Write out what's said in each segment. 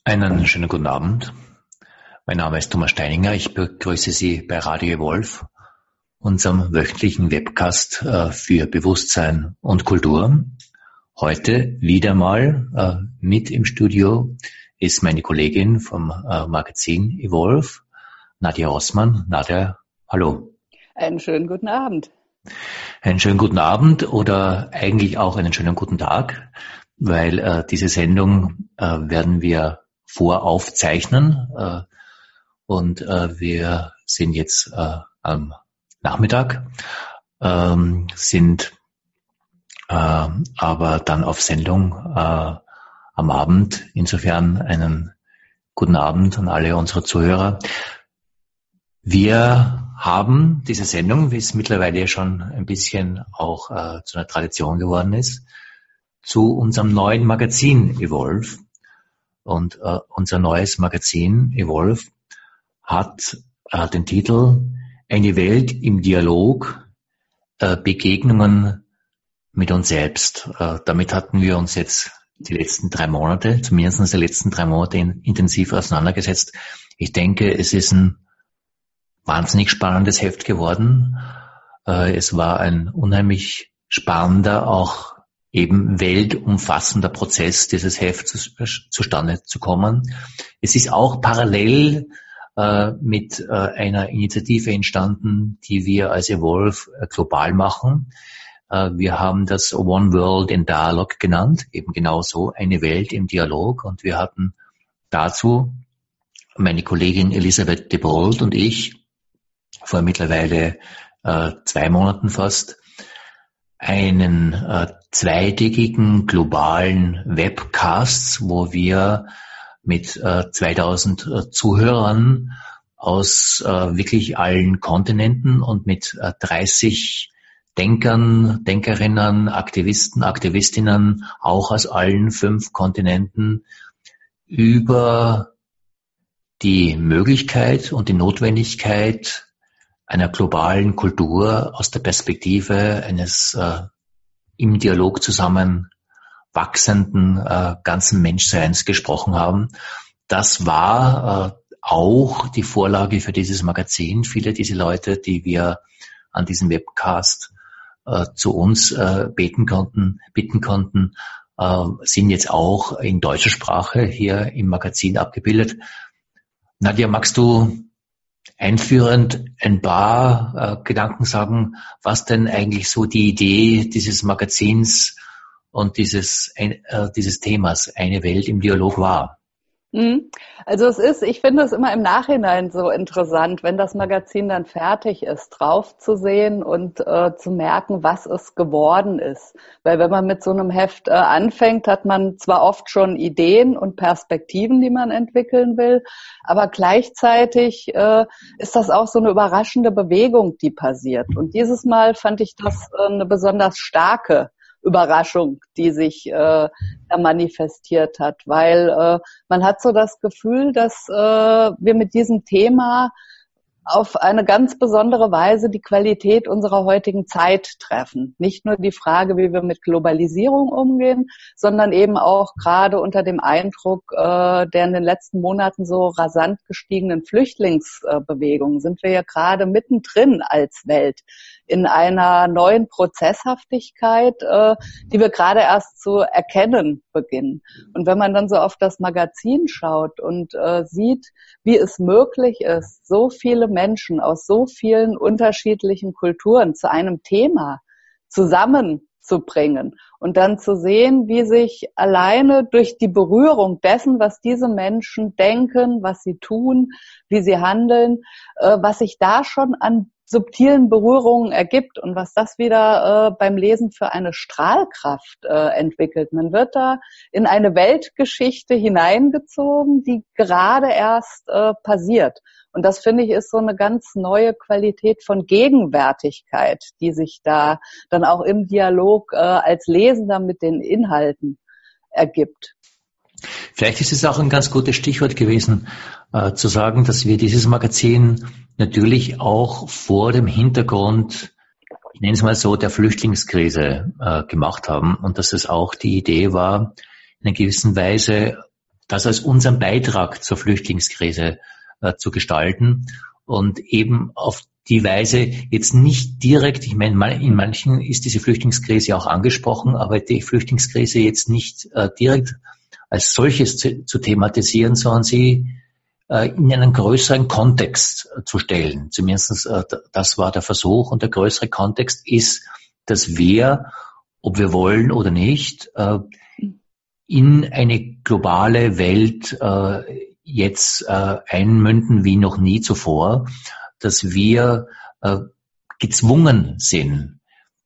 Einen schönen guten Abend. Mein Name ist Thomas Steininger. Ich begrüße Sie bei Radio Evolve, unserem wöchentlichen Webcast für Bewusstsein und Kultur. Heute wieder mal mit im Studio ist meine Kollegin vom Magazin Evolve, Nadja Rossmann. Nadja, hallo. Einen schönen guten Abend. Einen schönen guten Abend oder eigentlich auch einen schönen guten Tag, weil diese Sendung werden wir voraufzeichnen und wir sind jetzt am Nachmittag, sind aber dann auf Sendung am Abend. Insofern einen guten Abend an alle unsere Zuhörer. Wir haben diese Sendung, wie es mittlerweile schon ein bisschen auch zu einer Tradition geworden ist, zu unserem neuen Magazin Evolve. Und unser neues Magazin Evolve hat den Titel Eine Welt im Dialog, Begegnungen mit uns selbst. Damit hatten wir uns jetzt die letzten 3 Monate, zumindest die letzten 3 Monate intensiv auseinandergesetzt. Ich denke, es ist ein wahnsinnig spannendes Heft geworden. Es war ein unheimlich spannender, auch eben weltumfassender Prozess, dieses Heft zustande zu kommen. Es ist auch parallel mit einer Initiative entstanden, die wir als Evolve global machen. Wir haben das One World in Dialogue genannt, eben genauso eine Welt im Dialog. Und wir hatten dazu meine Kollegin Elisabeth de Bold und ich vor mittlerweile 2 Monaten fast einen zweitägigen globalen Webcasts, wo wir mit 2000 Zuhörern aus wirklich allen Kontinenten und mit 30 Denkern, Denkerinnen, Aktivisten, Aktivistinnen, auch aus allen 5 Kontinenten über die Möglichkeit und die Notwendigkeit einer globalen Kultur aus der Perspektive eines im Dialog zusammen wachsenden ganzen Menschseins gesprochen haben. Das war auch die Vorlage für dieses Magazin. Viele dieser Leute, die wir an diesem Webcast zu uns bitten konnten, sind jetzt auch in deutscher Sprache hier im Magazin abgebildet. Nadja, magst du einführend ein paar Gedanken sagen, was denn eigentlich so die Idee dieses Magazins und dieses Themas Eine Welt im Dialog war? Also ich finde es immer im Nachhinein so interessant, wenn das Magazin dann fertig ist, drauf zu sehen und zu merken, was es geworden ist. Weil wenn man mit so einem Heft anfängt, hat man zwar oft schon Ideen und Perspektiven, die man entwickeln will, aber gleichzeitig ist das auch so eine überraschende Bewegung, die passiert. Und dieses Mal fand ich das eine besonders starke Überraschung, die sich da manifestiert hat, weil man hat so das Gefühl, dass wir mit diesem Thema auf eine ganz besondere Weise die Qualität unserer heutigen Zeit treffen. Nicht nur die Frage, wie wir mit Globalisierung umgehen, sondern eben auch gerade unter dem Eindruck der in den letzten Monaten so rasant gestiegenen Flüchtlingsbewegung sind wir ja gerade mittendrin als Welt in einer neuen Prozesshaftigkeit, die wir gerade erst zu erkennen beginnen. Und wenn man dann so auf das Magazin schaut und sieht, wie es möglich ist, so viele Menschen aus so vielen unterschiedlichen Kulturen zu einem Thema zusammenzubringen und dann zu sehen, wie sich alleine durch die Berührung dessen, was diese Menschen denken, was sie tun, wie sie handeln, was sich da schon an subtilen Berührungen ergibt und was das wieder beim Lesen für eine Strahlkraft entwickelt. Man wird da in eine Weltgeschichte hineingezogen, die gerade erst passiert. Und das, finde ich, ist so eine ganz neue Qualität von Gegenwärtigkeit, die sich da dann auch im Dialog als Lesender mit den Inhalten ergibt. Vielleicht ist es auch ein ganz gutes Stichwort gewesen, zu sagen, dass wir dieses Magazin natürlich auch vor dem Hintergrund, ich nenne es mal so, der Flüchtlingskrise gemacht haben und dass es auch die Idee war, in einer gewissen Weise das als unseren Beitrag zur Flüchtlingskrise zu gestalten und eben auf die Weise jetzt nicht direkt, ich meine, in manchen ist diese Flüchtlingskrise auch angesprochen, aber die Flüchtlingskrise jetzt nicht direkt als solches zu thematisieren, sondern sie in einen größeren Kontext zu stellen. Zumindest das war der Versuch. Und der größere Kontext ist, dass wir, ob wir wollen oder nicht, in eine globale Welt jetzt einmünden wie noch nie zuvor, dass wir gezwungen sind,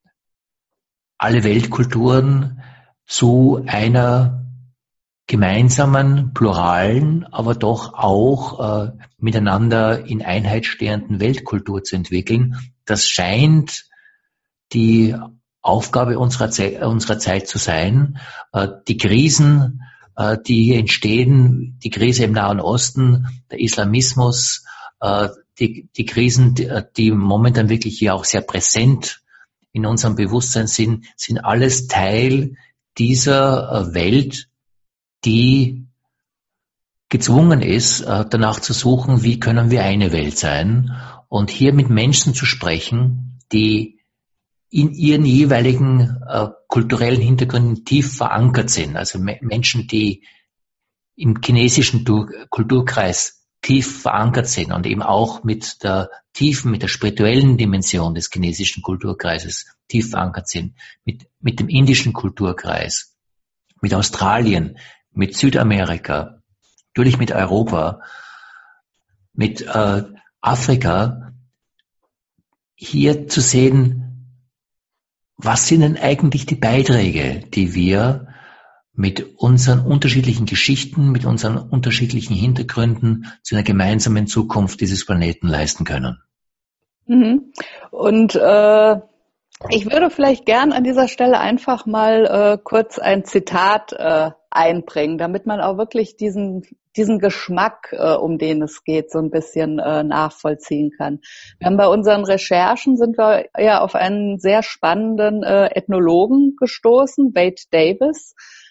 alle Weltkulturen zu einer gemeinsamen, pluralen, aber doch auch miteinander in Einheit stehenden Weltkultur zu entwickeln. Das scheint die Aufgabe unserer Zeit zu sein. Die Krisen, die hier entstehen, die Krise im Nahen Osten, der Islamismus, die Krisen, die momentan wirklich hier auch sehr präsent in unserem Bewusstsein sind alles Teil dieser Welt, die gezwungen ist, danach zu suchen, wie können wir eine Welt sein, und hier mit Menschen zu sprechen, die in ihren jeweiligen kulturellen Hintergründen tief verankert sind, also Menschen, die im chinesischen Kulturkreis tief verankert sind und eben auch mit der spirituellen Dimension des chinesischen Kulturkreises tief verankert sind, mit dem indischen Kulturkreis, mit Australien, mit Südamerika, natürlich mit Europa, mit Afrika, hier zu sehen, was sind denn eigentlich die Beiträge, die wir mit unseren unterschiedlichen Geschichten, mit unseren unterschiedlichen Hintergründen zu einer gemeinsamen Zukunft dieses Planeten leisten können. Mhm. Und ich würde vielleicht gern an dieser Stelle einfach mal kurz ein Zitat einbringen, damit man auch wirklich diesen Geschmack, um den es geht, so ein bisschen nachvollziehen kann. Wir haben bei unseren Recherchen sind wir ja auf einen sehr spannenden Ethnologen gestoßen, Wade Davis,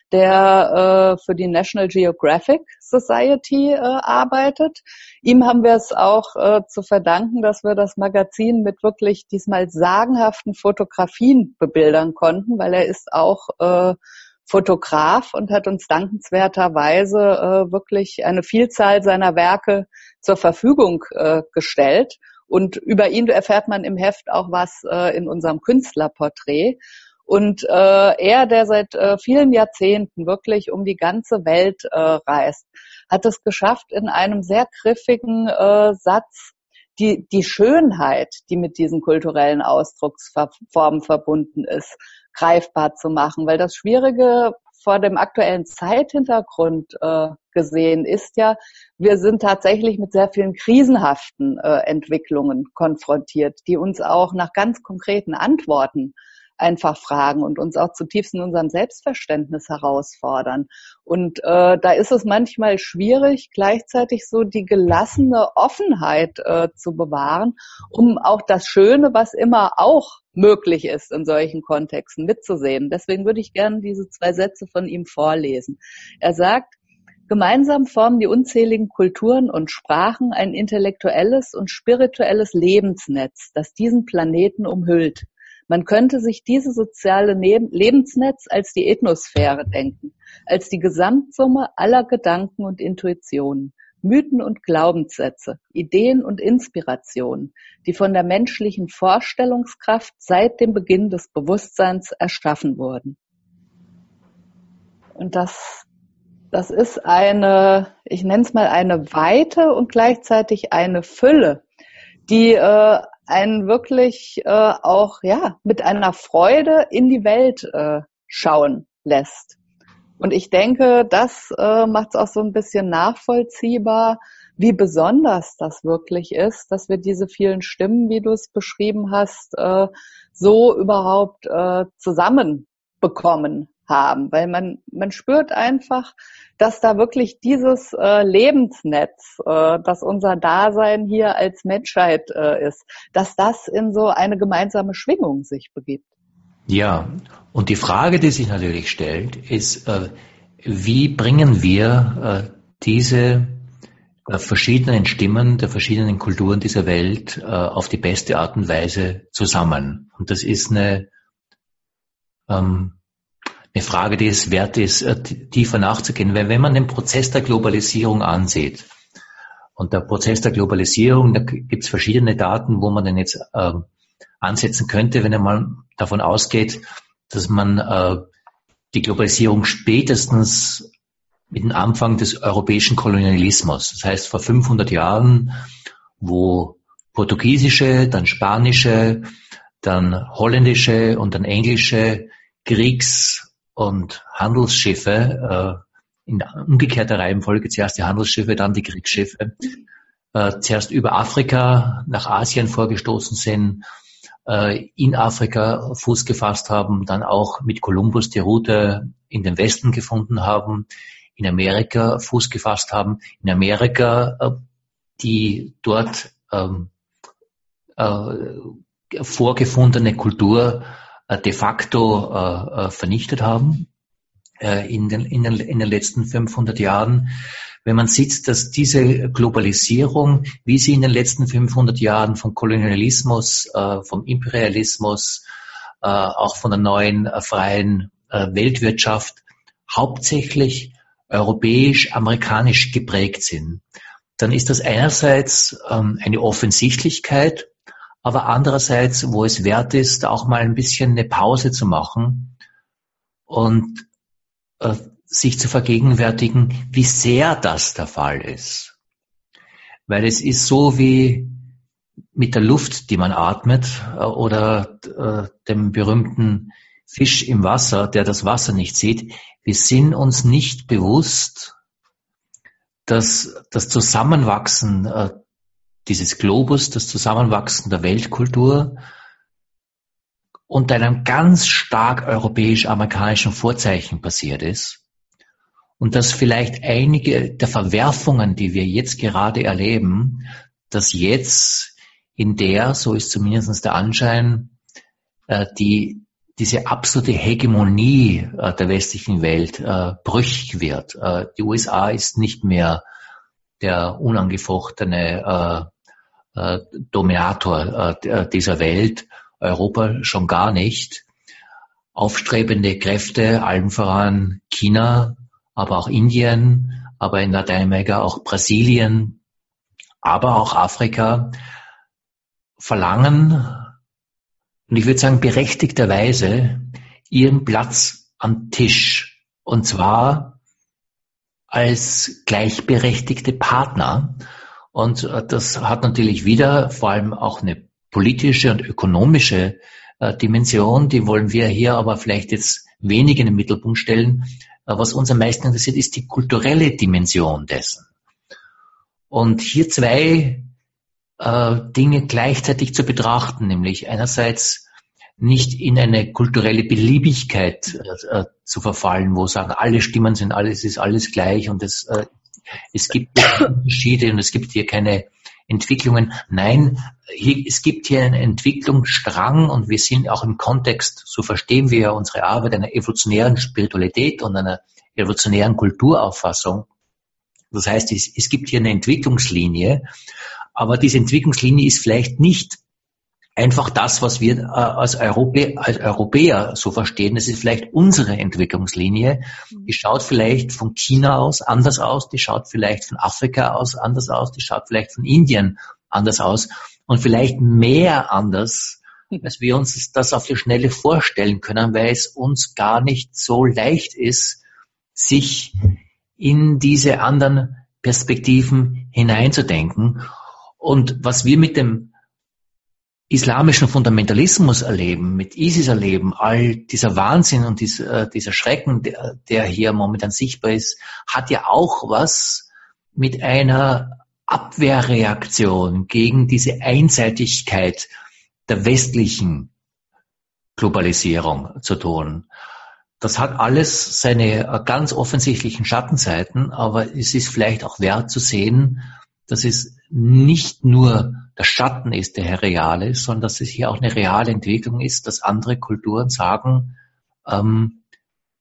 der für die National Geographic Society arbeitet. Ihm haben wir es auch zu verdanken, dass wir das Magazin mit wirklich diesmal sagenhaften Fotografien bebildern konnten, weil er ist auch Fotograf und hat uns dankenswerterweise wirklich eine Vielzahl seiner Werke zur Verfügung gestellt. Und über ihn erfährt man im Heft auch was in unserem Künstlerporträt. Und er, der seit vielen Jahrzehnten wirklich um die ganze Welt reist, hat es geschafft, in einem sehr griffigen Satz die Schönheit, die mit diesen kulturellen Ausdrucksformen verbunden ist, greifbar zu machen. Weil das Schwierige vor dem aktuellen Zeithintergrund gesehen ist ja, wir sind tatsächlich mit sehr vielen krisenhaften Entwicklungen konfrontiert, die uns auch nach ganz konkreten Antworten einfach fragen und uns auch zutiefst in unserem Selbstverständnis herausfordern. Und da ist es manchmal schwierig, gleichzeitig so die gelassene Offenheit zu bewahren, um auch das Schöne, was immer auch möglich ist, in solchen Kontexten mitzusehen. Deswegen würde ich gerne diese 2 Sätze von ihm vorlesen. Er sagt: Gemeinsam formen die unzähligen Kulturen und Sprachen ein intellektuelles und spirituelles Lebensnetz, das diesen Planeten umhüllt. Man könnte sich dieses soziale Lebensnetz als die Ethnosphäre denken, als die Gesamtsumme aller Gedanken und Intuitionen, Mythen und Glaubenssätze, Ideen und Inspirationen, die von der menschlichen Vorstellungskraft seit dem Beginn des Bewusstseins erschaffen wurden. Und das ist eine, ich nenne es mal eine Weite und gleichzeitig eine Fülle, die einen wirklich auch mit einer Freude in die Welt schauen lässt. Und ich denke, das macht es auch so ein bisschen nachvollziehbar, wie besonders das wirklich ist, dass wir diese vielen Stimmen, wie du es beschrieben hast, so überhaupt zusammenbekommen haben. Weil man spürt einfach, dass da wirklich dieses Lebensnetz, das unser Dasein hier als Menschheit ist, dass das in so eine gemeinsame Schwingung sich begibt. Ja, und die Frage, die sich natürlich stellt, ist, wie bringen wir diese verschiedenen Stimmen der verschiedenen Kulturen dieser Welt auf die beste Art und Weise zusammen? Und das ist eine Frage, die es wert ist, tiefer nachzugehen. Weil wenn man den Prozess der Globalisierung ansieht, und der Prozess der Globalisierung, da gibt es verschiedene Daten, wo man den jetzt ansetzen könnte, wenn man davon ausgeht, dass man die Globalisierung spätestens mit dem Anfang des europäischen Kolonialismus, das heißt vor 500 Jahren, wo portugiesische, dann spanische, dann holländische und dann englische Kriegs- und Handelsschiffe in umgekehrter Reihenfolge, zuerst die Handelsschiffe, dann die Kriegsschiffe, zuerst über Afrika nach Asien vorgestoßen sind, in Afrika Fuß gefasst haben, dann auch mit Kolumbus die Route in den Westen gefunden haben, in Amerika Fuß gefasst haben, in Amerika die dort vorgefundene Kultur de facto vernichtet haben in den letzten 500 Jahren. Wenn man sieht, dass diese Globalisierung, wie sie in den letzten 500 Jahren vom Kolonialismus, vom Imperialismus, auch von der neuen freien Weltwirtschaft hauptsächlich europäisch-amerikanisch geprägt sind, dann ist das einerseits eine Offensichtlichkeit, aber andererseits, wo es wert ist, auch mal ein bisschen eine Pause zu machen und sich zu vergegenwärtigen, wie sehr das der Fall ist. Weil es ist so wie mit der Luft, die man atmet, oder dem berühmten Fisch im Wasser, der das Wasser nicht sieht. Wir sind uns nicht bewusst, dass das Zusammenwachsen dieses Globus, das Zusammenwachsen der Weltkultur unter einem ganz stark europäisch-amerikanischen Vorzeichen passiert ist. Und dass vielleicht einige der Verwerfungen, die wir jetzt gerade erleben, dass jetzt in der, so ist zumindest der Anschein, diese absolute Hegemonie der westlichen Welt brüchig wird. Die USA ist nicht mehr der unangefochtene Dominator dieser Welt, Europa schon gar nicht. Aufstrebende Kräfte, allen voran China, aber auch Indien, aber in Lateinamerika auch Brasilien, aber auch Afrika, verlangen, und ich würde sagen berechtigterweise, ihren Platz am Tisch. Und zwar als gleichberechtigte Partner. Und das hat natürlich wieder vor allem auch eine politische und ökonomische Dimension. Die wollen wir hier aber vielleicht jetzt wenig in den Mittelpunkt stellen. Was uns am meisten interessiert, ist die kulturelle Dimension dessen. Und hier zwei Dinge gleichzeitig zu betrachten, nämlich einerseits nicht in eine kulturelle Beliebigkeit zu verfallen, wo sagen, alle Stimmen sind alles, ist alles gleich und es gibt Unterschiede und es gibt hier keine Entwicklungen. Nein, es gibt hier einen Entwicklungsstrang und wir sind auch im Kontext, so verstehen wir ja unsere Arbeit, einer evolutionären Spiritualität und einer evolutionären Kulturauffassung. Das heißt, es gibt hier eine Entwicklungslinie, aber diese Entwicklungslinie ist vielleicht nicht einfach das, was wir als Europäer so verstehen. Es ist vielleicht unsere Entwicklungslinie. Die schaut vielleicht von China aus anders aus, die schaut vielleicht von Afrika aus anders aus, die schaut vielleicht von Indien anders aus und vielleicht mehr anders, als wir uns das auf die Schnelle vorstellen können, weil es uns gar nicht so leicht ist, sich in diese anderen Perspektiven hineinzudenken. Und was wir mit dem islamischen Fundamentalismus erleben, mit ISIS erleben, all dieser Wahnsinn und dieser Schrecken, der hier momentan sichtbar ist, hat ja auch was mit einer Abwehrreaktion gegen diese Einseitigkeit der westlichen Globalisierung zu tun. Das hat alles seine ganz offensichtlichen Schattenseiten, aber es ist vielleicht auch wert zu sehen, dass es nicht nur der Schatten ist, der hier real ist, sondern dass es hier auch eine reale Entwicklung ist, dass andere Kulturen sagen,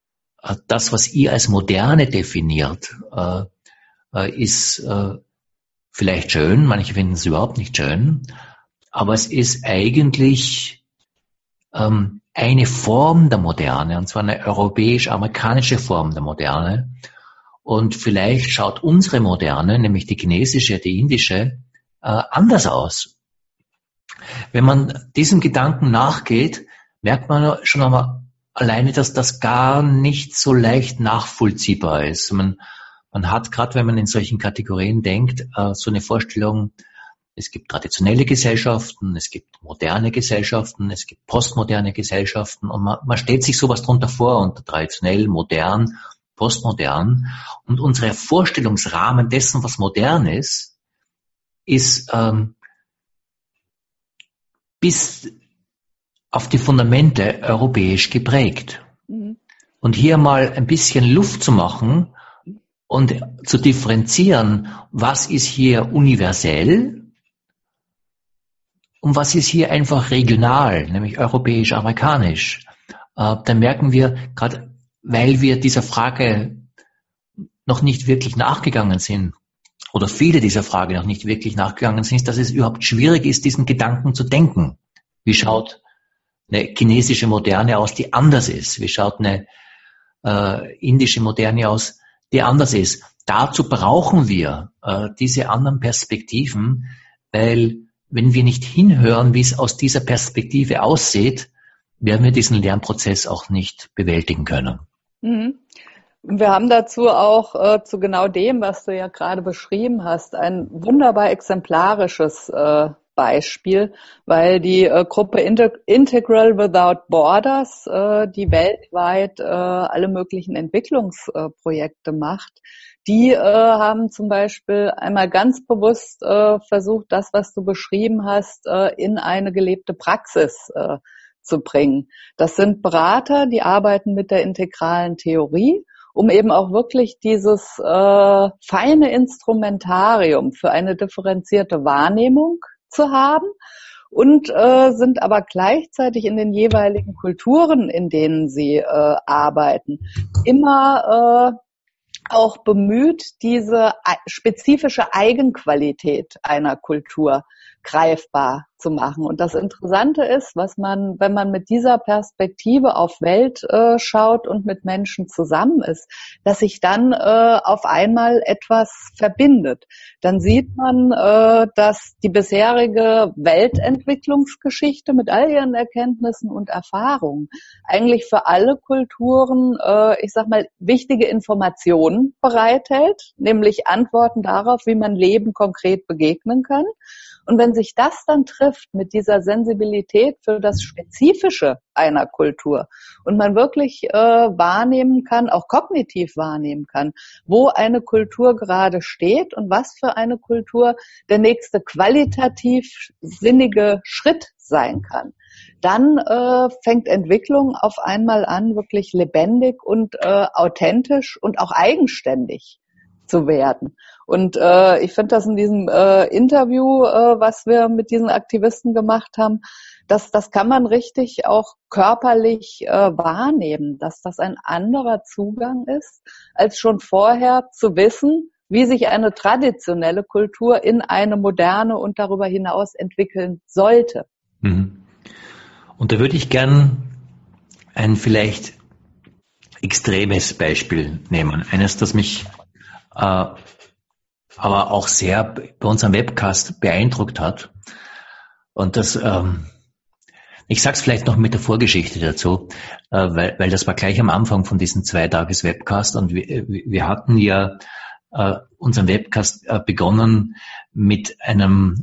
das, was ihr als Moderne definiert, ist vielleicht schön, manche finden es überhaupt nicht schön, aber es ist eigentlich eine Form der Moderne, und zwar eine europäisch-amerikanische Form der Moderne. Und vielleicht schaut unsere Moderne, nämlich die chinesische, die indische, anders aus. Wenn man diesem Gedanken nachgeht, merkt man schon einmal alleine, dass das gar nicht so leicht nachvollziehbar ist. Man hat, gerade wenn man in solchen Kategorien denkt, so eine Vorstellung, es gibt traditionelle Gesellschaften, es gibt moderne Gesellschaften, es gibt postmoderne Gesellschaften und man stellt sich sowas drunter vor, unter traditionell, modern, postmodern. Und unser Vorstellungsrahmen dessen, was modern ist bis auf die Fundamente europäisch geprägt. Mhm. Und hier mal ein bisschen Luft zu machen und zu differenzieren, was ist hier universell und was ist hier einfach regional, nämlich europäisch-amerikanisch. Dann merken wir, gerade weil wir dieser Frage noch nicht wirklich nachgegangen sind, oder viele dieser Frage noch nicht wirklich nachgegangen sind, dass es überhaupt schwierig ist, diesen Gedanken zu denken. Wie schaut eine chinesische Moderne aus, die anders ist? Wie schaut eine indische Moderne aus, die anders ist? Dazu brauchen wir diese anderen Perspektiven, weil wenn wir nicht hinhören, wie es aus dieser Perspektive aussieht, werden wir diesen Lernprozess auch nicht bewältigen können. Mhm. Wir haben dazu auch zu genau dem, was du ja gerade beschrieben hast, ein wunderbar exemplarisches Beispiel, weil die Gruppe Integral Without Borders, die weltweit alle möglichen Entwicklungsprojekte macht, die haben zum Beispiel einmal ganz bewusst versucht, das, was du beschrieben hast, in eine gelebte Praxis zu bringen. Das sind Berater, die arbeiten mit der integralen Theorie, um eben auch wirklich dieses feine Instrumentarium für eine differenzierte Wahrnehmung zu haben und sind aber gleichzeitig in den jeweiligen Kulturen, in denen sie arbeiten, immer auch bemüht, diese spezifische Eigenqualität einer Kultur greifbar zu machen. Und das Interessante ist, wenn man mit dieser Perspektive auf Welt schaut und mit Menschen zusammen ist, dass sich dann auf einmal etwas verbindet. Dann sieht man, dass die bisherige Weltentwicklungsgeschichte mit all ihren Erkenntnissen und Erfahrungen eigentlich für alle Kulturen, wichtige Informationen bereithält, nämlich Antworten darauf, wie man Leben konkret begegnen kann. Und wenn sich das dann trifft mit dieser Sensibilität für das Spezifische einer Kultur und man wirklich wahrnehmen kann, auch kognitiv wahrnehmen kann, wo eine Kultur gerade steht und was für eine Kultur der nächste qualitativ sinnige Schritt sein kann, dann fängt Entwicklung auf einmal an, wirklich lebendig und authentisch und auch eigenständig zu werden. Und ich finde das in diesem Interview, was wir mit diesen Aktivisten gemacht haben, das kann man richtig auch körperlich wahrnehmen, dass das ein anderer Zugang ist, als schon vorher zu wissen, wie sich eine traditionelle Kultur in eine moderne und darüber hinaus entwickeln sollte. Und da würde ich gern ein vielleicht extremes Beispiel nehmen. Eines, das mich aber auch sehr bei unserem Webcast beeindruckt hat. Und das, ich sag's vielleicht noch mit der Vorgeschichte dazu, weil das war gleich am Anfang von diesem 2-Tages-Webcast und wir hatten ja unseren Webcast begonnen mit einem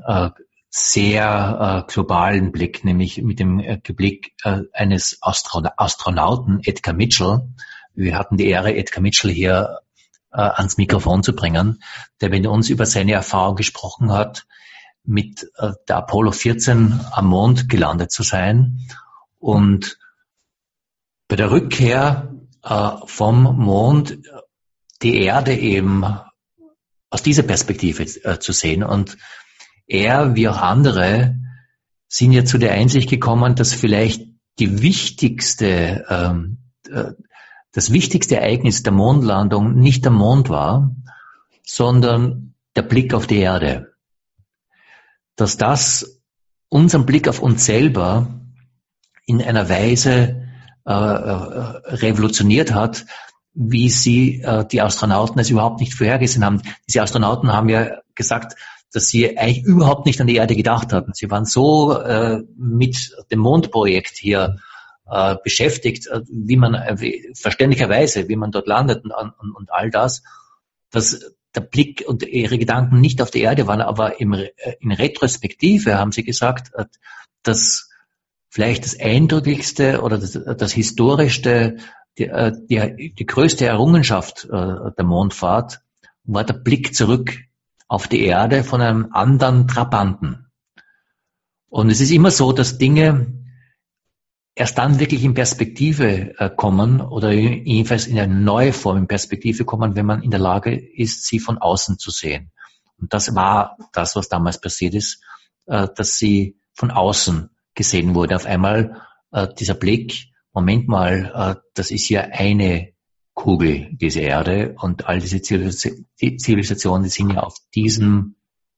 sehr globalen Blick, nämlich mit dem Blick eines Astronauten, Edgar Mitchell. Wir hatten die Ehre, Edgar Mitchell hier ans Mikrofon zu bringen, der mit uns über seine Erfahrung gesprochen hat, mit der Apollo 14 am Mond gelandet zu sein und bei der Rückkehr vom Mond die Erde eben aus dieser Perspektive zu sehen. Und er, wie auch andere, sind ja zu der Einsicht gekommen, dass vielleicht die wichtigste das wichtigste Ereignis der Mondlandung nicht der Mond war, sondern der Blick auf die Erde. Dass das unseren Blick auf uns selber in einer Weise revolutioniert hat, wie sie die Astronauten es überhaupt nicht vorhergesehen haben. Diese Astronauten haben ja gesagt, dass sie eigentlich überhaupt nicht an die Erde gedacht hatten. Sie waren so mit dem Mondprojekt hier beschäftigt, wie man verständlicherweise, wie man dort landet und all das, dass der Blick und ihre Gedanken nicht auf die Erde waren, aber in Retrospektive haben sie gesagt, dass vielleicht das eindrücklichste oder das historischste, die größte Errungenschaft der Mondfahrt war der Blick zurück auf die Erde von einem anderen Trabanten. Und es ist immer so, dass Dinge erst dann wirklich in Perspektive kommen oder jedenfalls in eine neue Form in Perspektive kommen, wenn man in der Lage ist, sie von außen zu sehen. Und das war das, was damals passiert ist, dass sie von außen gesehen wurde. Auf einmal dieser Blick, Moment mal, das ist ja eine Kugel, diese Erde, und all diese Zivilisationen, die sind ja auf diesem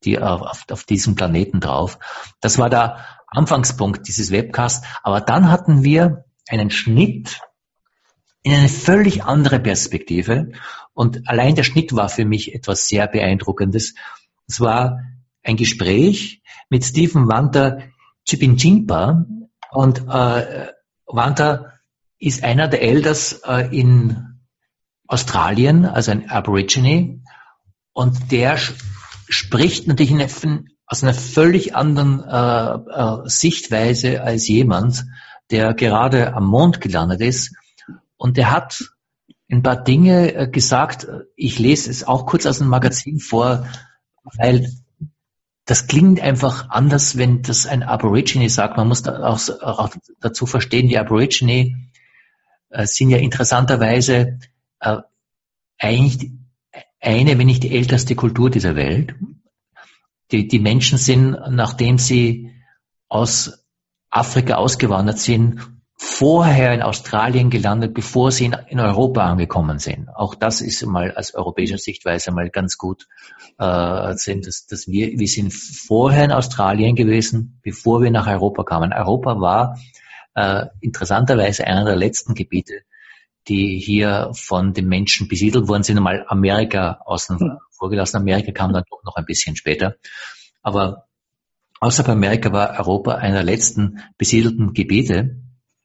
Planeten drauf. Das war der Anfangspunkt dieses Webcasts. Aber dann hatten wir einen Schnitt in eine völlig andere Perspektive. Und allein der Schnitt war für mich etwas sehr Beeindruckendes. Es war ein Gespräch mit Stephen Wanta Chipinchimpa. Und Wanta ist einer der Elders in Australien, also ein Aborigine. Und der spricht natürlich aus einer völlig anderen Sichtweise als jemand, der gerade am Mond gelandet ist. Und der hat ein paar Dinge gesagt. Ich lese es auch kurz aus dem Magazin vor, weil das klingt einfach anders, wenn das ein Aborigine sagt. Man muss da auch dazu verstehen, die Aborigine sind ja interessanterweise eigentlich eine, wenn nicht die älteste Kultur dieser Welt. Die Menschen sind, nachdem sie aus Afrika ausgewandert sind, vorher in Australien gelandet, bevor sie in Europa angekommen sind. Auch das ist mal als europäischer Sichtweise mal ganz gut, dass wir sind vorher in Australien gewesen, bevor wir nach Europa kamen. Europa war interessanterweise einer der letzten Gebiete, die hier von den Menschen besiedelt worden sind, einmal Amerika außen vorgelassen. Amerika kam dann doch noch ein bisschen später. Aber außerhalb Amerika war Europa einer der letzten besiedelten Gebiete.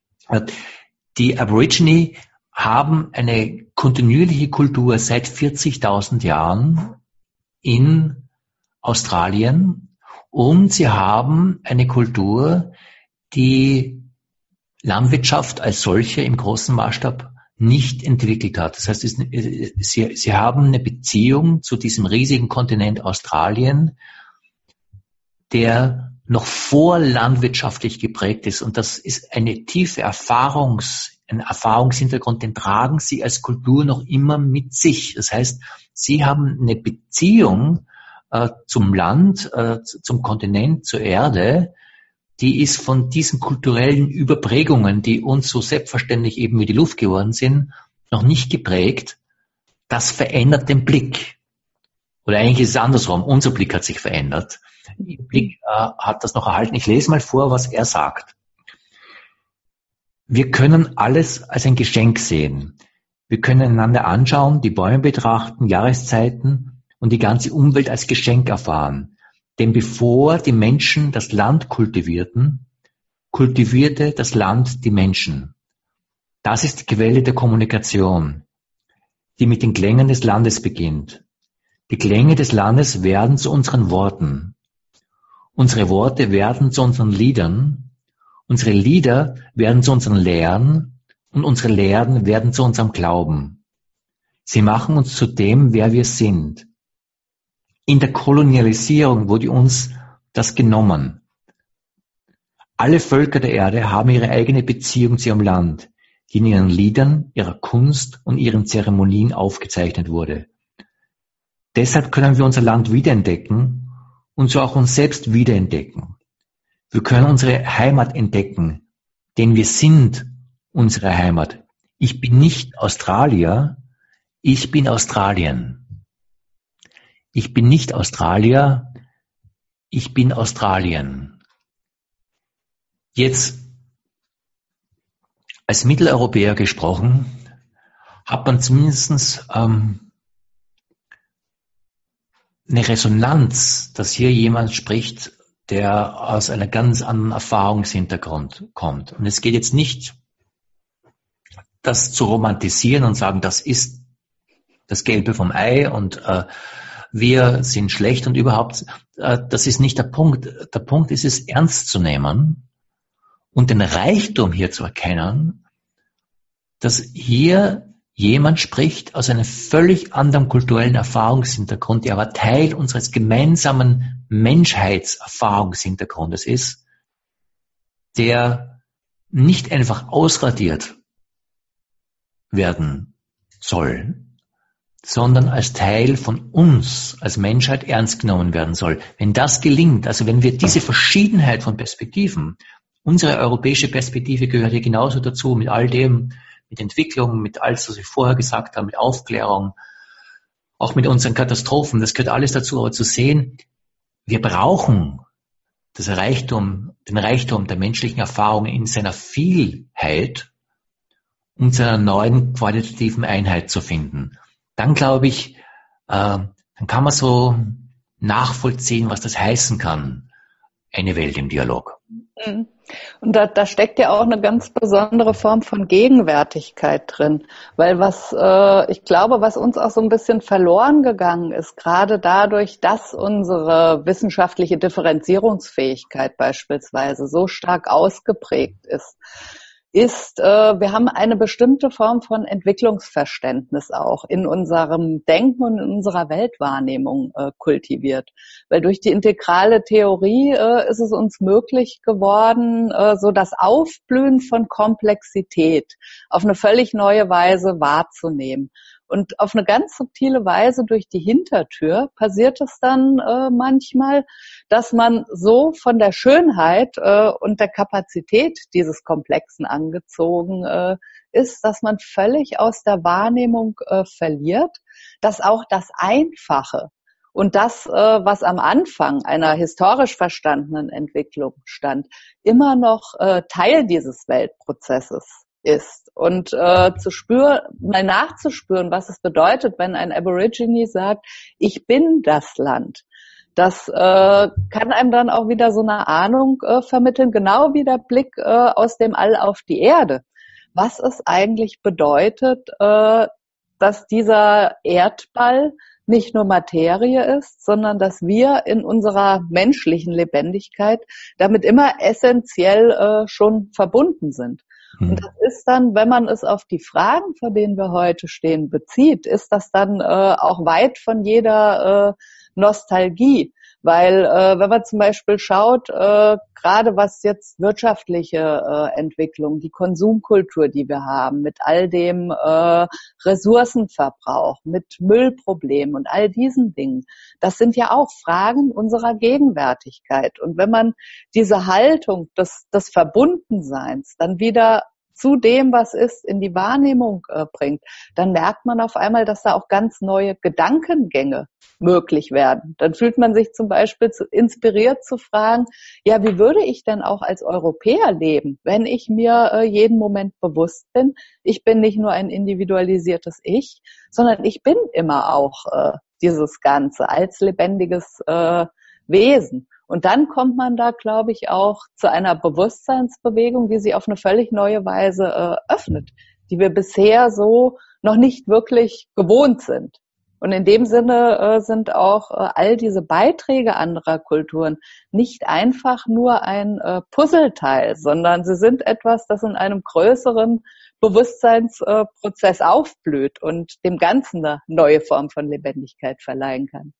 Die Aborigine haben eine kontinuierliche Kultur seit 40.000 Jahren in Australien und sie haben eine Kultur, die Landwirtschaft als solche im großen Maßstab nicht entwickelt hat. Das heißt, sie haben eine Beziehung zu diesem riesigen Kontinent Australien, der noch vorlandwirtschaftlich geprägt ist. Und das ist eine tiefe ein Erfahrungshintergrund, den tragen sie als Kultur noch immer mit sich. Das heißt, sie haben eine Beziehung zum Land, zum Kontinent, zur Erde, die ist von diesen kulturellen Überprägungen, die uns so selbstverständlich eben wie die Luft geworden sind, noch nicht geprägt. Das verändert den Blick. Oder eigentlich ist es andersrum. Unser Blick hat sich verändert. Ihr Blick hat das noch erhalten. Ich lese mal vor, was er sagt. Wir können alles als ein Geschenk sehen. Wir können einander anschauen, die Bäume betrachten, Jahreszeiten und die ganze Umwelt als Geschenk erfahren. Denn bevor die Menschen das Land kultivierten, kultivierte das Land die Menschen. Das ist die Quelle der Kommunikation, die mit den Klängen des Landes beginnt. Die Klänge des Landes werden zu unseren Worten. Unsere Worte werden zu unseren Liedern. Unsere Lieder werden zu unseren Lehren und unsere Lehren werden zu unserem Glauben. Sie machen uns zu dem, wer wir sind. In der Kolonialisierung wurde uns das genommen. Alle Völker der Erde haben ihre eigene Beziehung zu ihrem Land, die in ihren Liedern, ihrer Kunst und ihren Zeremonien aufgezeichnet wurde. Deshalb können wir unser Land wiederentdecken und so auch uns selbst wiederentdecken. Wir können unsere Heimat entdecken, denn wir sind unsere Heimat. Ich bin nicht Australier, ich bin Australien. Ich bin nicht Australier, ich bin Australien. Jetzt, als Mitteleuropäer gesprochen, hat man zumindest eine Resonanz, dass hier jemand spricht, der aus einer ganz anderen Erfahrungshintergrund kommt. Und es geht jetzt nicht, das zu romantisieren und sagen, das ist das Gelbe vom Ei und wir sind schlecht und überhaupt, das ist nicht der Punkt. Der Punkt ist es, ernst zu nehmen und den Reichtum hier zu erkennen, dass hier jemand spricht aus einem völlig anderen kulturellen Erfahrungshintergrund, der aber Teil unseres gemeinsamen Menschheitserfahrungshintergrundes ist, der nicht einfach ausradiert werden soll, sondern als Teil von uns, als Menschheit ernst genommen werden soll. Wenn das gelingt, also wenn wir diese Verschiedenheit von Perspektiven, unsere europäische Perspektive gehört hier genauso dazu, mit all dem, mit Entwicklung, mit alles, was wir vorher gesagt haben, mit Aufklärung, auch mit unseren Katastrophen, das gehört alles dazu, aber zu sehen, wir brauchen den Reichtum der menschlichen Erfahrung in seiner Vielheit, um zu einer neuen qualitativen Einheit zu finden. Dann glaube ich, dann kann man so nachvollziehen, was das heißen kann, eine Welt im Dialog. Und da steckt ja auch eine ganz besondere Form von Gegenwärtigkeit drin, weil ich glaube, was uns auch so ein bisschen verloren gegangen ist, gerade dadurch, dass unsere wissenschaftliche Differenzierungsfähigkeit beispielsweise so stark ausgeprägt ist, wir haben eine bestimmte Form von Entwicklungsverständnis auch in unserem Denken und in unserer Weltwahrnehmung kultiviert. Weil durch die integrale Theorie ist es uns möglich geworden, so das Aufblühen von Komplexität auf eine völlig neue Weise wahrzunehmen. Und auf eine ganz subtile Weise durch die Hintertür passiert es dann manchmal, dass man so von der Schönheit und der Kapazität dieses Komplexen angezogen ist, dass man völlig aus der Wahrnehmung verliert, dass auch das Einfache und das, was am Anfang einer historisch verstandenen Entwicklung stand, immer noch Teil dieses Weltprozesses ist. Und mal nachzuspüren, was es bedeutet, wenn ein Aborigine sagt, ich bin das Land. Das kann einem dann auch wieder so eine Ahnung vermitteln, genau wie der Blick aus dem All auf die Erde. Was es eigentlich bedeutet, dass dieser Erdball nicht nur Materie ist, sondern dass wir in unserer menschlichen Lebendigkeit damit immer essentiell schon verbunden sind. Und das ist dann, wenn man es auf die Fragen, vor denen wir heute stehen, bezieht, ist das dann auch weit von jeder Nostalgie. Weil wenn man zum Beispiel schaut, gerade was jetzt wirtschaftliche Entwicklung, die Konsumkultur, die wir haben, mit all dem Ressourcenverbrauch, mit Müllproblemen und all diesen Dingen, das sind ja auch Fragen unserer Gegenwärtigkeit. Und wenn man diese Haltung des Verbundenseins dann wieder zu dem, was ist, in die Wahrnehmung bringt, dann merkt man auf einmal, dass da auch ganz neue Gedankengänge möglich werden. Dann fühlt man sich zum Beispiel inspiriert zu fragen, ja, wie würde ich denn auch als Europäer leben, wenn ich mir jeden Moment bewusst bin, ich bin nicht nur ein individualisiertes Ich, sondern ich bin immer auch dieses Ganze als lebendiges Wesen. Und dann kommt man da, glaube ich, auch zu einer Bewusstseinsbewegung, die sich auf eine völlig neue Weise öffnet, die wir bisher so noch nicht wirklich gewohnt sind. Und in dem Sinne sind auch all diese Beiträge anderer Kulturen nicht einfach nur ein Puzzleteil, sondern sie sind etwas, das in einem größeren Bewusstseinsprozess aufblüht und dem Ganzen eine neue Form von Lebendigkeit verleihen kann.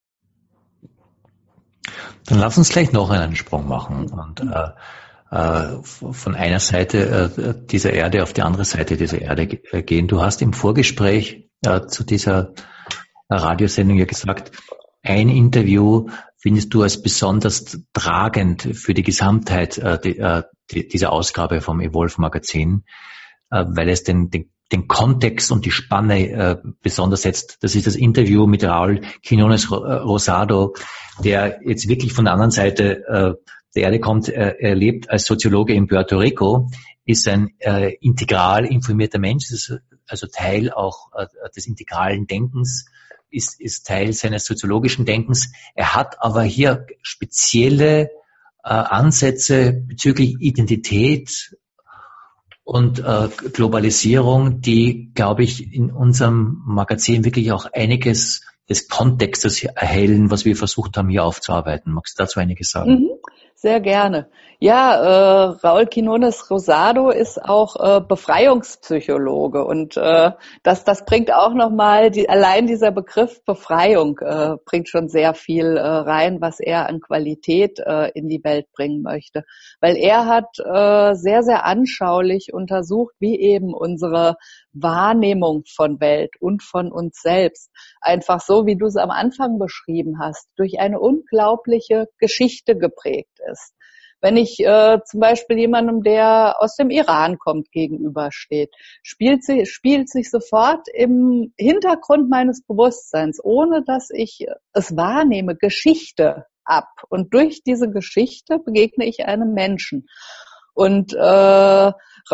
Dann lass uns gleich noch einen Sprung machen und von einer Seite dieser Erde auf die andere Seite dieser Erde gehen. Du hast im Vorgespräch zu dieser Radiosendung ja gesagt, ein Interview findest du als besonders tragend für die Gesamtheit dieser Ausgabe vom Evolve Magazin, weil es den den Kontext und die Spanne besonders setzt. Das ist das Interview mit Raúl Quiñones Rosado, der jetzt wirklich von der anderen Seite der Erde kommt. Er lebt als Soziologe in Puerto Rico, ist ein integral informierter Mensch, ist also Teil auch des integralen Denkens, ist Teil seines soziologischen Denkens. Er hat aber hier spezielle Ansätze bezüglich Identität und Globalisierung, die, glaube ich, in unserem Magazin wirklich auch einiges des Kontextes erhellen, was wir versucht haben, hier aufzuarbeiten. Magst du dazu einiges sagen? Mhm, sehr gerne. Ja, Raúl Quiñones Rosado ist auch Befreiungspsychologe und das bringt auch nochmal, allein dieser Begriff Befreiung bringt schon sehr viel rein, was er an Qualität in die Welt bringen möchte. Weil er hat sehr, sehr anschaulich untersucht, wie eben unsere Wahrnehmung von Welt und von uns selbst einfach so, wie du es am Anfang beschrieben hast, durch eine unglaubliche Geschichte geprägt ist. Wenn ich zum Beispiel jemandem, der aus dem Iran kommt, gegenübersteht, spielt sich sofort im Hintergrund meines Bewusstseins, ohne dass ich es wahrnehme, Geschichte ab. Und durch diese Geschichte begegne ich einem Menschen. Und Raúl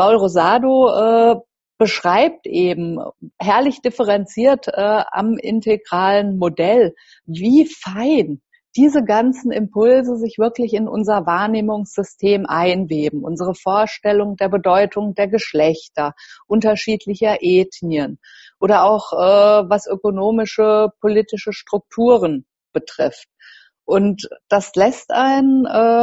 Rosado beschreibt eben herrlich differenziert am integralen Modell, wie fein diese ganzen Impulse sich wirklich in unser Wahrnehmungssystem einweben, unsere Vorstellung der Bedeutung der Geschlechter, unterschiedlicher Ethnien oder auch was ökonomische, politische Strukturen betrifft. Und das lässt einen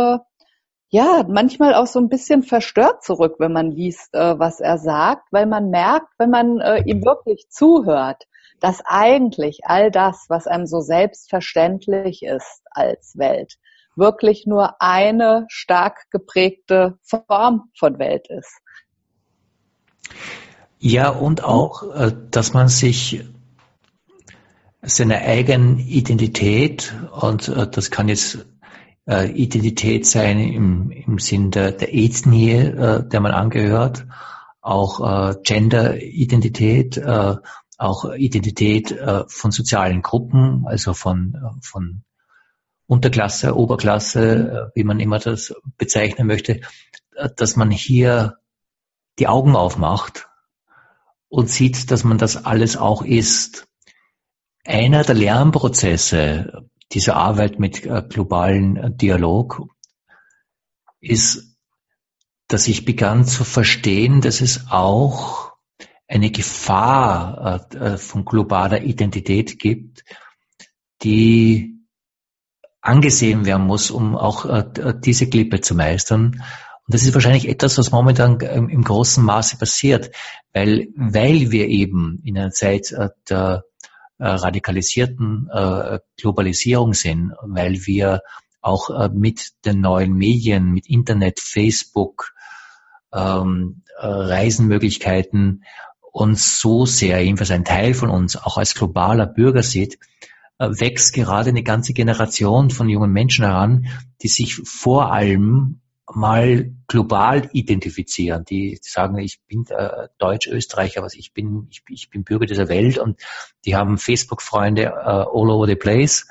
manchmal auch so ein bisschen verstört zurück, wenn man liest, was er sagt, weil man merkt, wenn man ihm wirklich zuhört, dass eigentlich all das, was einem so selbstverständlich ist als Welt, wirklich nur eine stark geprägte Form von Welt ist. Ja, und auch, dass man sich seiner eigenen Identität, und das kann jetzt Identität sein im Sinn der Ethnie, der man angehört, auch Gender-Identität, auch Identität von sozialen Gruppen, also von Unterklasse, Oberklasse, wie man immer das bezeichnen möchte, dass man hier die Augen aufmacht und sieht, dass man das alles auch ist. Einer der Lernprozesse dieser Arbeit mit globalen Dialog ist, dass ich begann zu verstehen, dass es auch eine Gefahr von globaler Identität gibt, die angesehen werden muss, um auch diese Klippe zu meistern. Und das ist wahrscheinlich etwas, was momentan im großen Maße passiert, weil wir eben in einer Zeit der radikalisierten Globalisierung sind, weil wir auch mit den neuen Medien, mit Internet, Facebook, Reisenmöglichkeiten uns so sehr, jedenfalls ein Teil von uns, auch als globaler Bürger sieht, wächst gerade eine ganze Generation von jungen Menschen heran, die sich vor allem mal global identifizieren, die sagen, ich bin Deutsch-Österreicher, aber ich bin Bürger dieser Welt, und die haben Facebook-Freunde all over the place,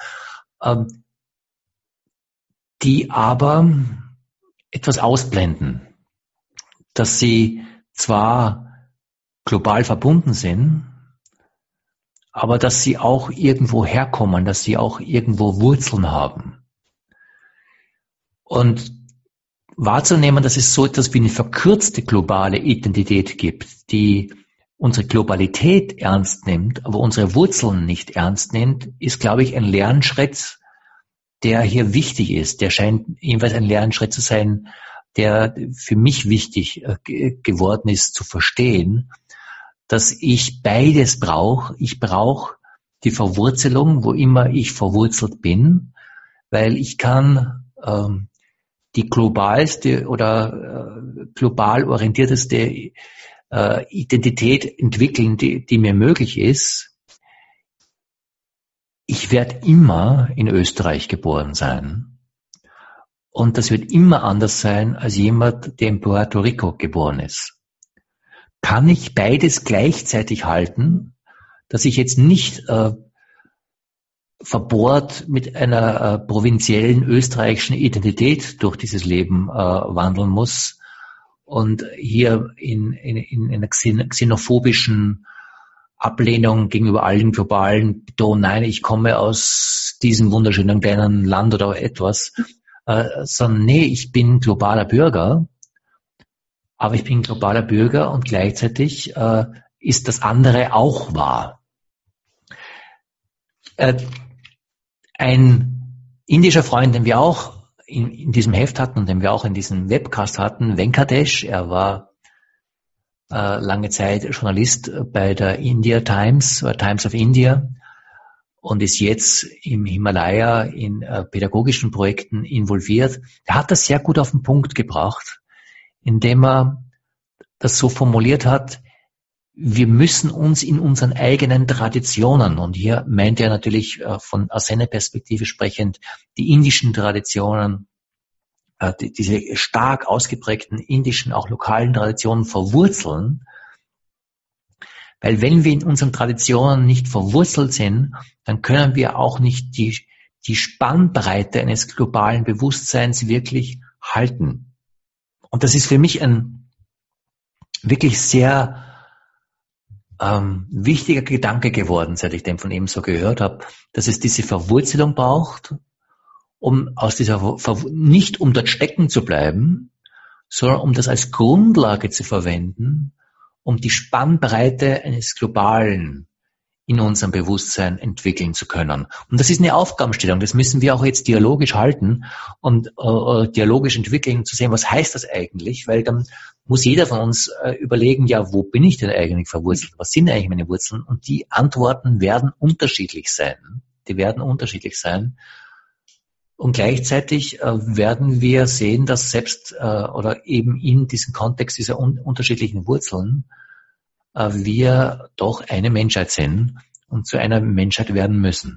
die aber etwas ausblenden, dass sie zwar global verbunden sind, aber dass sie auch irgendwo herkommen, dass sie auch irgendwo Wurzeln haben. Und wahrzunehmen, dass es so etwas wie eine verkürzte globale Identität gibt, die unsere Globalität ernst nimmt, aber unsere Wurzeln nicht ernst nimmt, ist, glaube ich, ein Lernschritt, der hier wichtig ist. Der scheint jedenfalls ein Lernschritt zu sein, der für mich wichtig geworden ist zu verstehen, dass ich beides brauche. Ich brauche die Verwurzelung, wo immer ich verwurzelt bin, weil ich kann die globalste oder global orientierteste Identität entwickeln, die mir möglich ist. Ich werde immer in Österreich geboren sein. Und das wird immer anders sein als jemand, der in Puerto Rico geboren ist. kann ich beides gleichzeitig halten, dass ich jetzt nicht verbohrt mit einer provinziellen österreichischen Identität durch dieses Leben wandeln muss und hier in einer xenophobischen Ablehnung gegenüber allen globalen Beton, nein, ich komme aus diesem wunderschönen kleinen Land oder etwas, sondern nee, ich bin globaler Bürger, aber ich bin globaler Bürger und gleichzeitig ist das andere auch wahr. Ein indischer Freund, den wir auch in diesem Heft hatten und den wir auch in diesem Webcast hatten, Venkatesh, er war lange Zeit Journalist bei der India Times, Times of India, und ist jetzt im Himalaya in pädagogischen Projekten involviert. Er hat das sehr gut auf den Punkt gebracht, indem er das so formuliert hat: Wir müssen uns in unseren eigenen Traditionen, und hier meint er natürlich aus seiner Perspektive sprechend die indischen Traditionen, diese stark ausgeprägten indischen, auch lokalen Traditionen verwurzeln, weil wenn wir in unseren Traditionen nicht verwurzelt sind, dann können wir auch nicht die Spannbreite eines globalen Bewusstseins wirklich halten. Und das ist für mich ein wirklich sehr wichtiger Gedanke geworden, seit ich den von ihm so gehört habe, dass es diese Verwurzelung braucht, um aus dieser nicht um dort stecken zu bleiben, sondern um das als Grundlage zu verwenden, um die Spannbreite eines Globalen in unserem Bewusstsein entwickeln zu können. Und das ist eine Aufgabenstellung, das müssen wir auch jetzt dialogisch halten und dialogisch entwickeln, zu sehen, was heißt das eigentlich, weil dann muss jeder von uns überlegen, ja, wo bin ich denn eigentlich verwurzelt, was sind eigentlich meine Wurzeln? Und die Antworten werden unterschiedlich sein. Die werden unterschiedlich sein. Und gleichzeitig werden wir sehen, dass selbst oder eben in diesem Kontext dieser unterschiedlichen Wurzeln wir doch eine Menschheit sind und zu einer Menschheit werden müssen.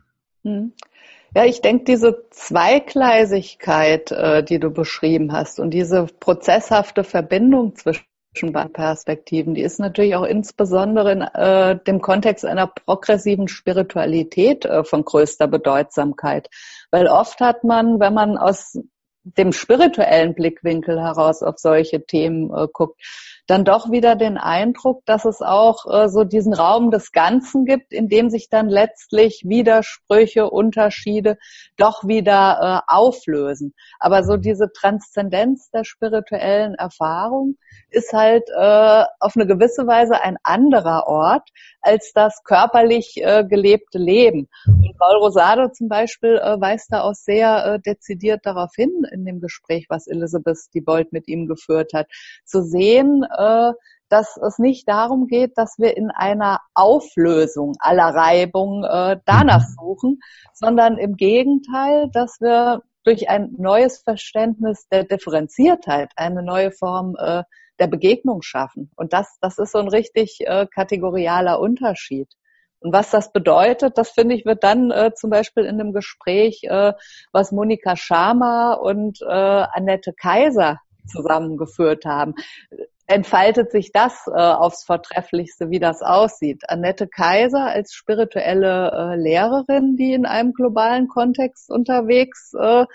Ja, ich denke, diese Zweigleisigkeit, die du beschrieben hast, und diese prozesshafte Verbindung zwischen beiden Perspektiven, die ist natürlich auch insbesondere in dem Kontext einer progressiven Spiritualität von größter Bedeutsamkeit. Weil oft hat man, wenn man aus dem spirituellen Blickwinkel heraus auf solche Themen guckt, dann doch wieder den Eindruck, dass es auch so diesen Raum des Ganzen gibt, in dem sich dann letztlich Widersprüche, Unterschiede doch wieder auflösen. Aber so diese Transzendenz der spirituellen Erfahrung ist halt auf eine gewisse Weise ein anderer Ort als das körperlich gelebte Leben. Und Paul Rosado zum Beispiel weist da auch sehr dezidiert darauf hin in dem Gespräch, was Elisabeth Diebold mit ihm geführt hat, zu sehen, dass es nicht darum geht, dass wir in einer Auflösung aller Reibung danach suchen, sondern im Gegenteil, dass wir durch ein neues Verständnis der Differenziertheit eine neue Form der Begegnung schaffen. Und das ist so ein richtig kategorialer Unterschied. Und was das bedeutet, das finde ich, wird dann zum Beispiel in dem Gespräch, was Monika Sharma und Annette Kaiser zusammengeführt haben, entfaltet sich das aufs Vortrefflichste, wie das aussieht. Annette Kaiser als spirituelle Lehrerin, die in einem globalen Kontext unterwegs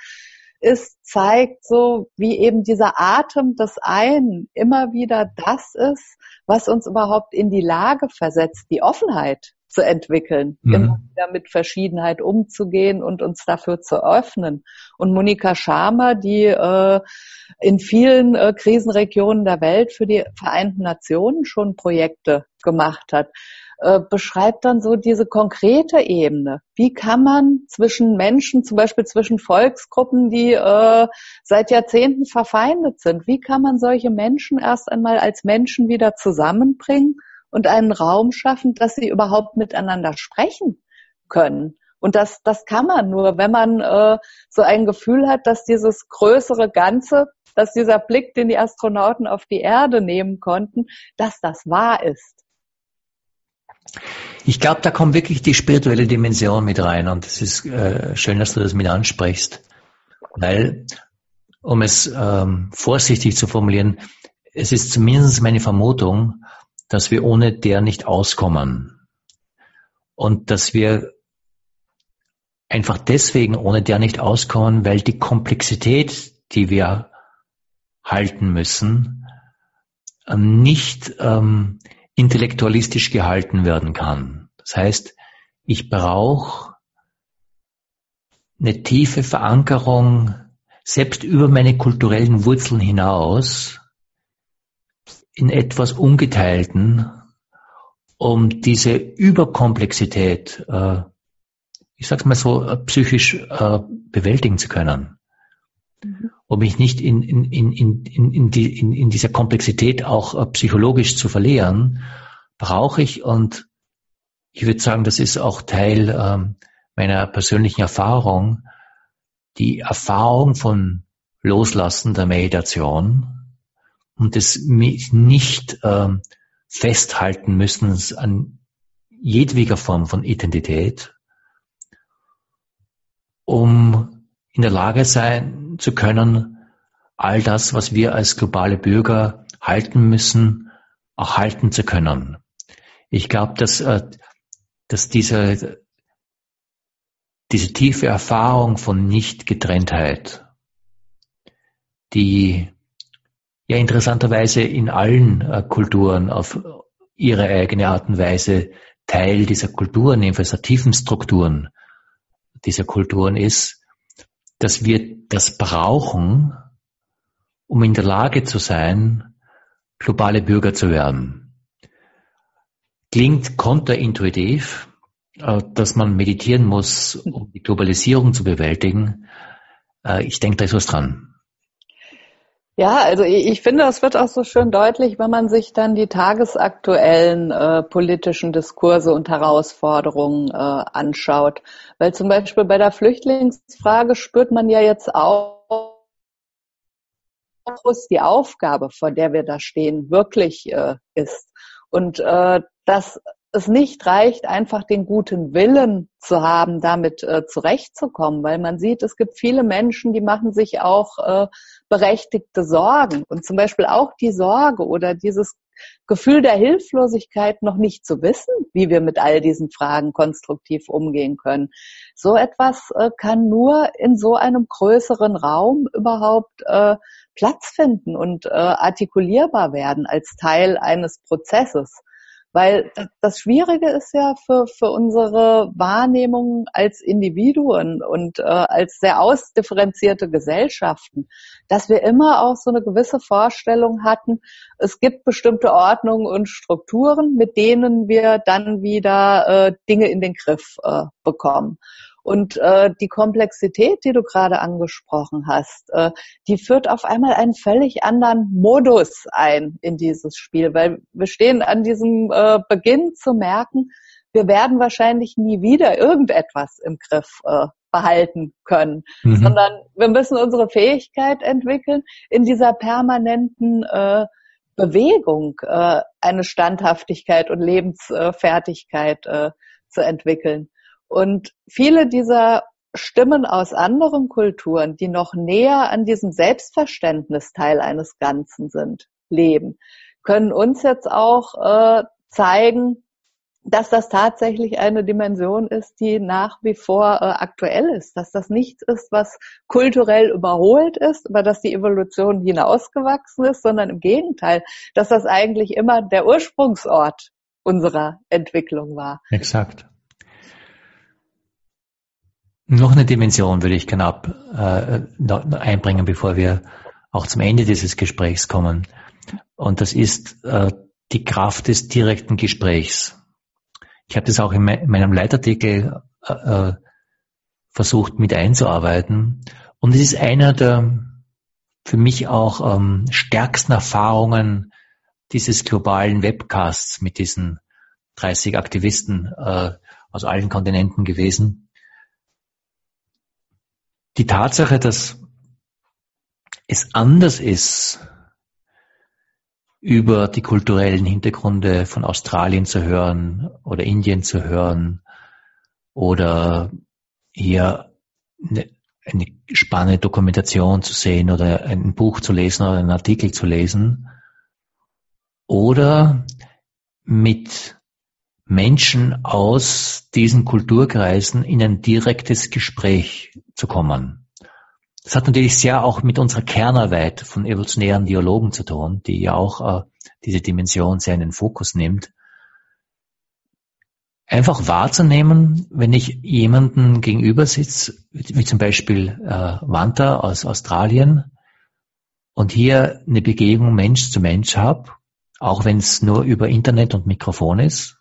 ist, zeigt so, wie eben dieser Atem des einen immer wieder das ist, was uns überhaupt in die Lage versetzt, die Offenheit zu entwickeln, immer wieder mit Verschiedenheit umzugehen und uns dafür zu öffnen. Und Monika Sharma, die in vielen Krisenregionen der Welt für die Vereinten Nationen schon Projekte gemacht hat, beschreibt dann so diese konkrete Ebene. Wie kann man zwischen Menschen, zum Beispiel zwischen Volksgruppen, die seit Jahrzehnten verfeindet sind, wie kann man solche Menschen erst einmal als Menschen wieder zusammenbringen und einen Raum schaffen, dass sie überhaupt miteinander sprechen können? Und das kann man nur, wenn man so ein Gefühl hat, dass dieses größere Ganze, dass dieser Blick, den die Astronauten auf die Erde nehmen konnten, dass das wahr ist. Ich glaube, da kommt wirklich die spirituelle Dimension mit rein, und es ist schön, dass du das mit ansprichst, weil, um es vorsichtig zu formulieren, es ist zumindest meine Vermutung, dass wir ohne der nicht auskommen und dass wir einfach deswegen ohne der nicht auskommen, weil die Komplexität, die wir halten müssen, nicht intellektualistisch gehalten werden kann. Das heißt, ich brauche eine tiefe Verankerung, selbst über meine kulturellen Wurzeln hinaus, in etwas Ungeteilten, um diese Überkomplexität, ich sag's mal so, psychisch bewältigen zu können. Um mich nicht in dieser Komplexität auch psychologisch zu verlieren, brauche ich, und ich würde sagen, das ist auch Teil meiner persönlichen Erfahrung, die Erfahrung von Loslassen der Meditation und des mich nicht festhalten müssen an jedweder Form von Identität, um in der Lage sein zu können, all das, was wir als globale Bürger halten müssen, auch halten zu können. Ich glaube, dass diese tiefe Erfahrung von Nichtgetrenntheit, die ja interessanterweise in allen Kulturen auf ihre eigene Art und Weise Teil dieser Kulturen, jedenfalls der tiefen Strukturen dieser Kulturen ist, dass wir das brauchen, um in der Lage zu sein, globale Bürger zu werden. Klingt kontraintuitiv, dass man meditieren muss, um die Globalisierung zu bewältigen. Ich denke, da ist was dran. Ja, also ich finde, das wird auch so schön deutlich, wenn man sich dann die tagesaktuellen politischen Diskurse und Herausforderungen anschaut. Weil zum Beispiel bei der Flüchtlingsfrage spürt man ja jetzt auch, was die Aufgabe, vor der wir da stehen, wirklich ist. Und dass es nicht reicht, einfach den guten Willen zu haben, damit zurechtzukommen, weil man sieht, es gibt viele Menschen, die machen sich auch berechtigte Sorgen und zum Beispiel auch die Sorge oder dieses Gefühl der Hilflosigkeit, noch nicht zu wissen, wie wir mit all diesen Fragen konstruktiv umgehen können. So etwas kann nur in so einem größeren Raum überhaupt Platz finden und artikulierbar werden als Teil eines Prozesses. Weil das Schwierige ist ja für unsere Wahrnehmung als Individuen und als sehr ausdifferenzierte Gesellschaften, dass wir immer auch so eine gewisse Vorstellung hatten, es gibt bestimmte Ordnungen und Strukturen, mit denen wir dann wieder Dinge in den Griff bekommen. Und die Komplexität, die du gerade angesprochen hast, die führt auf einmal einen völlig anderen Modus ein in dieses Spiel, weil wir stehen an diesem Beginn zu merken, wir werden wahrscheinlich nie wieder irgendetwas im Griff behalten können, sondern wir müssen unsere Fähigkeit entwickeln, in dieser permanenten Bewegung eine Standhaftigkeit und Lebensfertigkeit zu entwickeln. Und viele dieser Stimmen aus anderen Kulturen, die noch näher an diesem Selbstverständnisteil eines Ganzen sind, leben, können uns jetzt auch zeigen, dass das tatsächlich eine Dimension ist, die nach wie vor aktuell ist, dass das nichts ist, was kulturell überholt ist, über das die Evolution hinausgewachsen ist, sondern im Gegenteil, dass das eigentlich immer der Ursprungsort unserer Entwicklung war. Exakt. Noch eine Dimension würde ich knapp einbringen, bevor wir auch zum Ende dieses Gesprächs kommen. Und das ist die Kraft des direkten Gesprächs. Ich habe das auch in meinem Leitartikel versucht mit einzuarbeiten. Und es ist einer der für mich auch stärksten Erfahrungen dieses globalen Webcasts mit diesen 30 Aktivisten aus allen Kontinenten gewesen. Die Tatsache, dass es anders ist, über die kulturellen Hintergründe von Australien zu hören oder Indien zu hören oder hier eine spannende Dokumentation zu sehen oder ein Buch zu lesen oder einen Artikel zu lesen oder mit Menschen aus diesen Kulturkreisen in ein direktes Gespräch zu kommen. Das hat natürlich sehr auch mit unserer Kernarbeit von evolutionären Dialogen zu tun, die ja auch diese Dimension sehr in den Fokus nimmt. Einfach wahrzunehmen, wenn ich jemanden gegenüber sitze, wie zum Beispiel Wanta aus Australien, und hier eine Begegnung Mensch zu Mensch habe, auch wenn es nur über Internet und Mikrofon ist,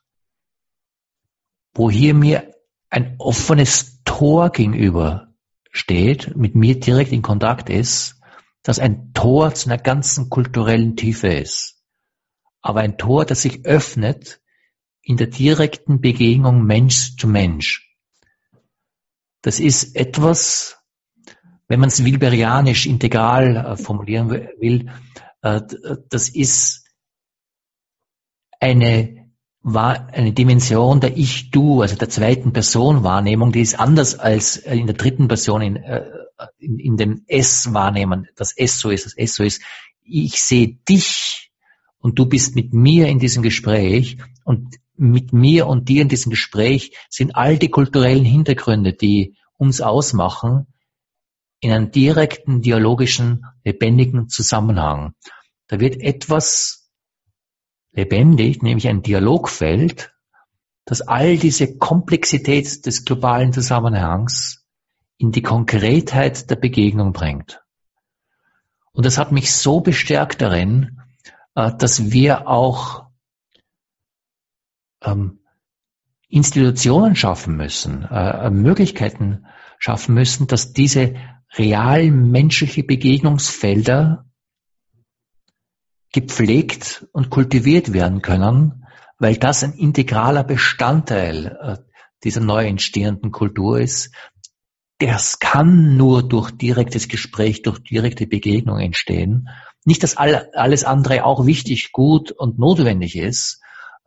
wo hier mir ein offenes Tor gegenüber steht, mit mir direkt in Kontakt ist, das ein Tor zu einer ganzen kulturellen Tiefe ist. Aber ein Tor, das sich öffnet in der direkten Begegnung Mensch zu Mensch. Das ist etwas, wenn man es wilberianisch integral formulieren will, das ist eine Dimension der Ich-Du, also der zweiten Person Wahrnehmung, die ist anders als in der dritten Person in dem Es-Wahrnehmen, das Es so ist. Ich sehe dich und du bist mit mir in diesem Gespräch, und mit mir und dir in diesem Gespräch sind all die kulturellen Hintergründe, die uns ausmachen, in einem direkten, dialogischen, lebendigen Zusammenhang. Da wird etwas lebendig, nämlich ein Dialogfeld, das all diese Komplexität des globalen Zusammenhangs in die Konkretheit der Begegnung bringt. Und das hat mich so bestärkt darin, dass wir auch Institutionen schaffen müssen, Möglichkeiten schaffen müssen, dass diese real menschliche Begegnungsfelder gepflegt und kultiviert werden können, weil das ein integraler Bestandteil dieser neu entstehenden Kultur ist. Das kann nur durch direktes Gespräch, durch direkte Begegnung entstehen. Nicht, dass alles andere auch wichtig, gut und notwendig ist.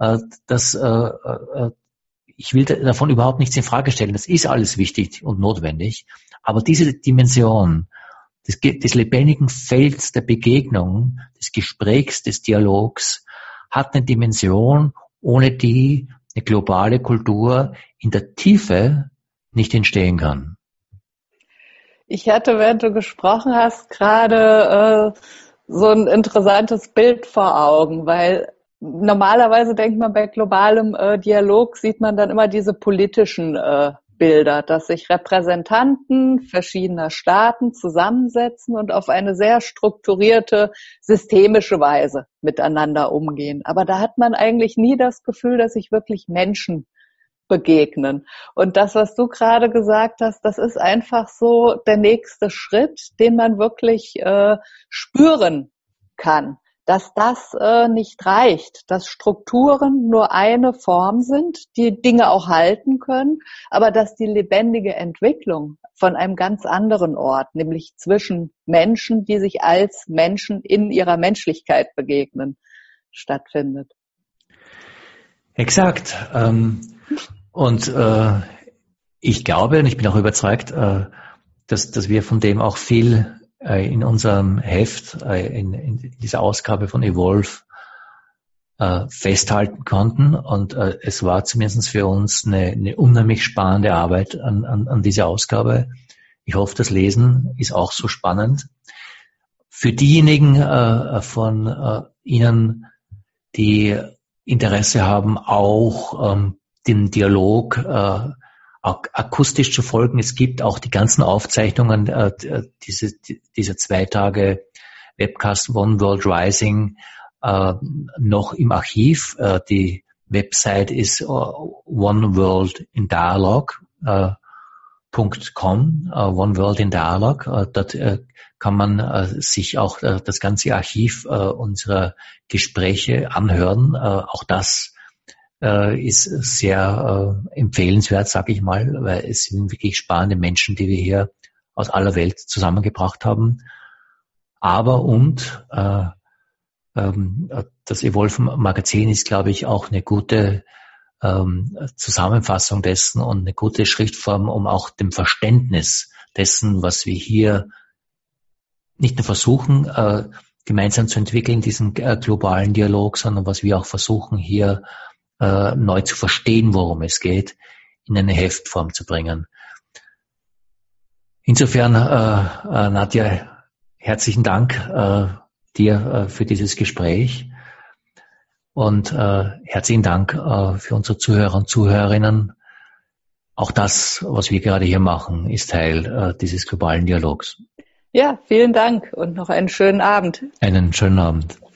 Ich will davon überhaupt nichts in Frage stellen. Das ist alles wichtig und notwendig. Aber diese Dimension des lebendigen Felds der Begegnung, des Gesprächs, des Dialogs, hat eine Dimension, ohne die eine globale Kultur in der Tiefe nicht entstehen kann. Ich hatte, während du gesprochen hast, gerade so ein interessantes Bild vor Augen, weil normalerweise denkt man, bei globalem Dialog sieht man dann immer diese politischen Bilder, dass sich Repräsentanten verschiedener Staaten zusammensetzen und auf eine sehr strukturierte, systemische Weise miteinander umgehen. Aber da hat man eigentlich nie das Gefühl, dass sich wirklich Menschen begegnen. Und das, was du gerade gesagt hast, das ist einfach so der nächste Schritt, den man wirklich spüren kann. Dass das nicht reicht, dass Strukturen nur eine Form sind, die Dinge auch halten können, aber dass die lebendige Entwicklung von einem ganz anderen Ort, nämlich zwischen Menschen, die sich als Menschen in ihrer Menschlichkeit begegnen, stattfindet. Exakt. Und ich glaube und ich bin auch überzeugt, dass wir von dem auch viel in unserem Heft, in dieser Ausgabe von Evolve festhalten konnten. Und es war zumindest für uns eine unheimlich spannende Arbeit an dieser Ausgabe. Ich hoffe, das Lesen ist auch so spannend. Für diejenigen von Ihnen, die Interesse haben, auch den Dialog akustisch zu folgen. Es gibt auch die ganzen Aufzeichnungen dieser 2 Tage Webcast One World Rising noch im Archiv. Die Website ist oneworldindialogue.com, One World in Dialogue. Dort kann man sich auch das ganze Archiv unserer Gespräche anhören. Auch das ist sehr empfehlenswert, sage ich mal, weil es sind wirklich spannende Menschen, die wir hier aus aller Welt zusammengebracht haben. Aber das Evolve-Magazin ist, glaube ich, auch eine gute Zusammenfassung dessen und eine gute Schriftform, um auch dem Verständnis dessen, was wir hier nicht nur versuchen, gemeinsam zu entwickeln, diesen globalen Dialog, sondern was wir auch versuchen, hier neu zu verstehen, worum es geht, in eine Heftform zu bringen. Insofern, Nadja, herzlichen Dank dir für dieses Gespräch und herzlichen Dank für unsere Zuhörer und Zuhörerinnen. Auch das, was wir gerade hier machen, ist Teil dieses globalen Dialogs. Ja, vielen Dank und noch einen schönen Abend. Einen schönen Abend.